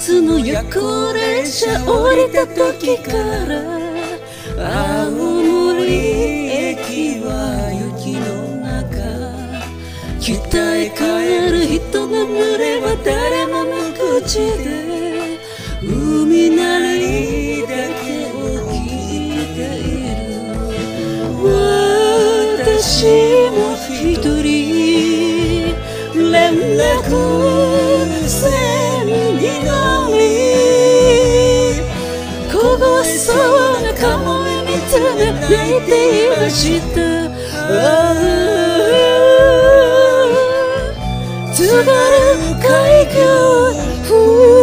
つの夜行列車降りた時から青森駅は雪の中、北へ帰る人の群れは誰も無口で海鳴りだけを聞いている。私も一人連絡船に乗り、凍えそうな顔へ見つめ泣いていました。津軽海峡